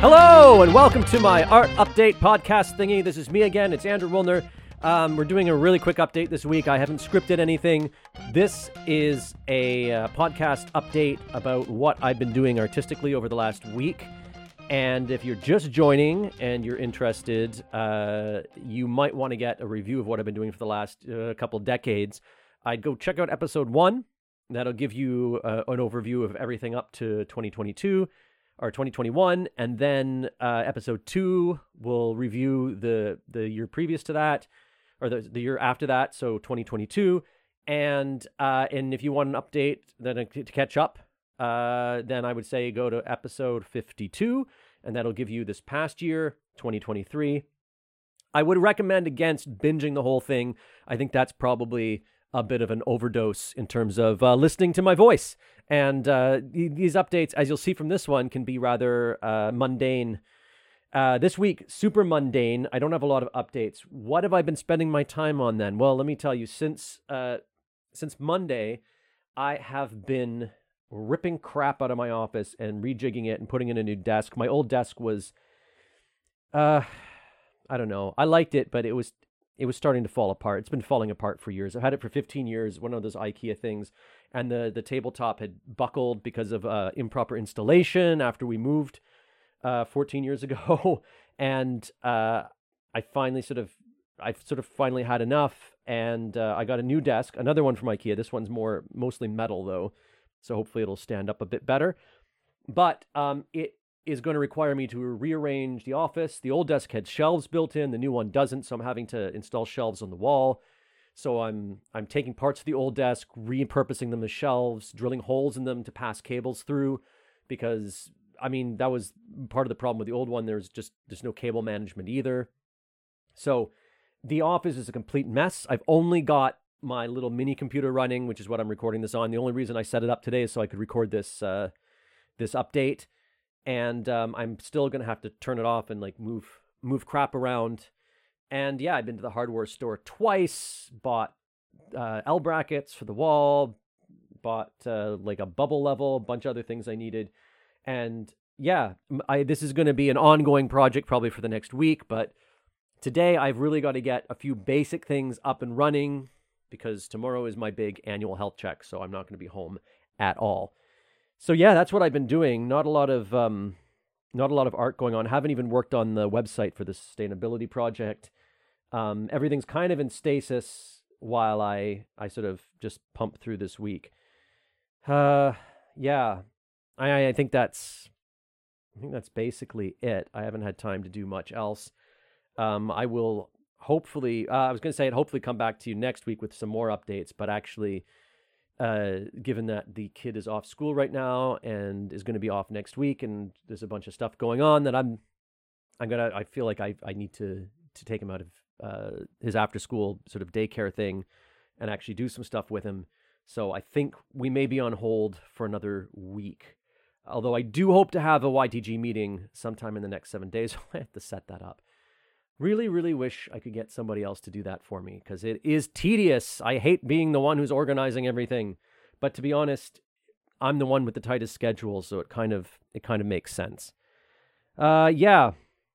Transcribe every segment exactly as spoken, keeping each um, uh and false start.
Hello, and welcome to my Art Update podcast thingy. This is me again. It's Andrew Wilner. Um, we're doing a really quick update this week. I haven't scripted anything. This is a uh, podcast update about what I've been doing artistically over the last week. And if you're just joining and you're interested, uh, you might want to get a review of what I've been doing for the last uh, couple decades. I'd go check out episode one. That'll give you uh, an overview of everything up to twenty twenty-two. Or twenty twenty-one, and then uh, episode two will review the the year previous to that, or the, the year after that, so twenty twenty-two. And uh, and if you want an update then uh, to catch up, uh, then I would say go to episode fifty-two, and that'll give you this past year, twenty twenty-three. I would recommend against binging the whole thing. I think that's probably a bit of an overdose in terms of uh, listening to my voice. And uh, these updates, as you'll see from this one, can be rather uh, mundane. Uh, this week, super mundane. I don't have a lot of updates. What have I been spending my time on then? Well, let me tell you, since uh, since Monday, I have been ripping crap out of my office and rejigging it and putting in a new desk. My old desk was, uh, I don't know. I liked it, but it was it was starting to fall apart. It's been falling apart for years. I've had it for fifteen years, one of those IKEA things. And the, the tabletop had buckled because of uh, improper installation after we moved uh, fourteen years ago. And uh, I finally sort of, I sort of finally had enough. And uh, I got a new desk, another one from IKEA. This one's more mostly metal though. So hopefully it'll stand up a bit better. But um, it is going to require me to rearrange the office. The old desk had shelves built in. The new one doesn't. So I'm having to install shelves on the wall. So I'm I'm taking parts of the old desk, repurposing them as shelves, drilling holes in them to pass cables through, because, I mean, that was part of the problem with the old one. There's just, there's no cable management either. So the office is a complete mess. I've only got my little mini computer running, which is what I'm recording this on. The only reason I set it up today is so I could record this uh, this update. And um, I'm still going to have to turn it off and like move move crap around. And yeah, I've been to the hardware store twice, bought uh, L brackets for the wall, bought uh, like a bubble level, a bunch of other things I needed. And yeah, I, this is going to be an ongoing project probably for the next week. But today I've really got to get a few basic things up and running because tomorrow is my big annual health check. So I'm not going to be home at all. So yeah, that's what I've been doing. Not a lot of, um, not a lot of art going on. Haven't even worked on the website for the sustainability project. Um, everything's kind of in stasis while I, I sort of just pump through this week. Uh, yeah, I, I think that's, I think that's basically it. I haven't had time to do much else. Um, I will hopefully, uh, I was going to say I'd hopefully come back to you next week with some more updates, but actually, uh, given that the kid is off school right now and is going to be off next week, and there's a bunch of stuff going on that I'm, I'm gonna, I feel like I, I need to, to take him out of uh, his after school sort of daycare thing and actually do some stuff with him. So I think we may be on hold for another week. Although I do hope to have a Y T G meeting sometime in the next seven days. I have to set that up. Really, really wish I could get somebody else to do that for me because it is tedious. I hate being the one who's organizing everything. But to be honest, I'm the one with the tightest schedule, so it kind of it kind of makes sense. Uh, yeah.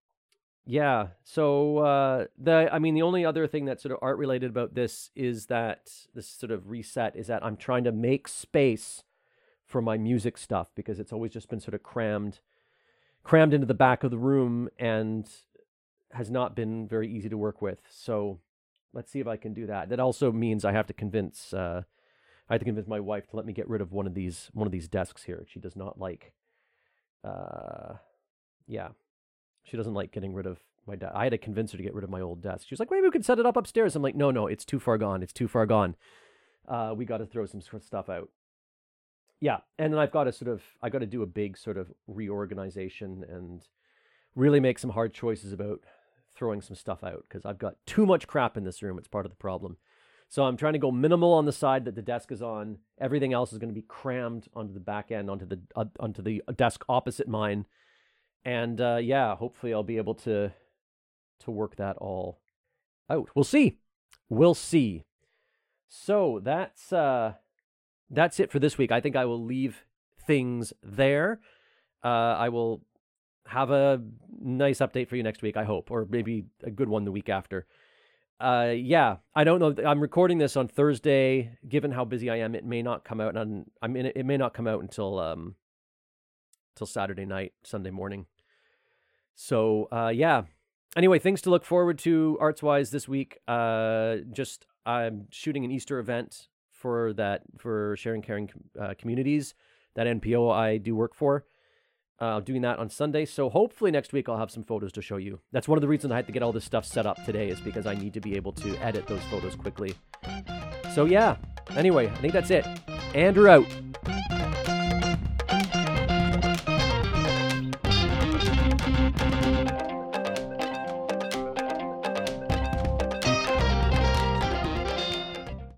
Yeah, so uh, the I mean, the only other thing that's sort of art-related about this is that this sort of reset is that I'm trying to make space for my music stuff because it's always just been sort of crammed, crammed into the back of the room and has not been very easy to work with. So let's see if I can do that. That also means I have to convince uh, I have to convince my wife to let me get rid of one of these one of these desks here. She does not like, uh, yeah. She doesn't like getting rid of my desk. I had to convince her to get rid of my old desk. She was like, maybe we could set it up upstairs. I'm like, no, no, it's too far gone. It's too far gone. Uh, we got to throw some stuff out. Yeah. And then I've got to sort of, I got to do a big sort of reorganization and really make some hard choices about throwing some stuff out because I've got too much crap in this room. It's part of the problem. So I'm trying to go minimal on the side that the desk is on. Everything else is going to be crammed onto the back end, onto the, uh, onto the desk opposite mine. And uh, yeah, hopefully I'll be able to to work that all out. We'll see. We'll see. So that's uh, that's it for this week. I think I will leave things there. Uh, I will have a nice update for you next week, I hope, or maybe a good one the week after. Uh, yeah, I don't know. I'm recording this on Thursday. Given how busy I am, it may not come out on. I mean, it may not come out until um, till Saturday night, Sunday morning. So, uh, yeah. Anyway, things to look forward to arts-wise this week. Uh, just I'm shooting an Easter event for that for Sharing Caring uh, Communities, that N P O I do work for. Uh, doing that on Sunday. So hopefully next week I'll have some photos to show you. That's one of the reasons I had to get all this stuff set up today, is because I need to be able to edit those photos quickly. So yeah, anyway, I think that's it. Andrew out.